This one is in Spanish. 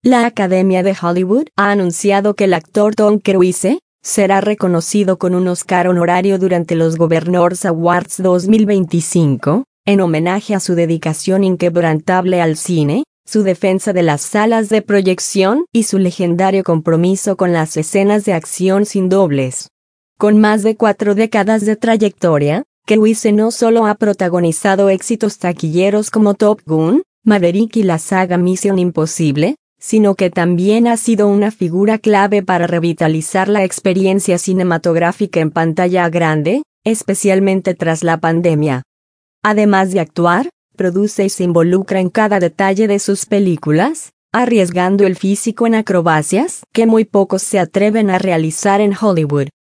La Academia de Hollywood ha anunciado que el actor Tom Cruise será reconocido con un Oscar honorario durante los Governors Awards 2025, en homenaje a su dedicación inquebrantable al cine, su defensa de las salas de proyección y su legendario compromiso con las escenas de acción sin dobles. Con más de 4 décadas de trayectoria, Cruise no solo ha protagonizado éxitos taquilleros como Top Gun, Maverick y la saga Misión Imposible, sino que también ha sido una figura clave para revitalizar la experiencia cinematográfica en pantalla grande, especialmente tras la pandemia. Además de actuar, produce y se involucra en cada detalle de sus películas, arriesgando el físico en acrobacias que muy pocos se atreven a realizar en Hollywood.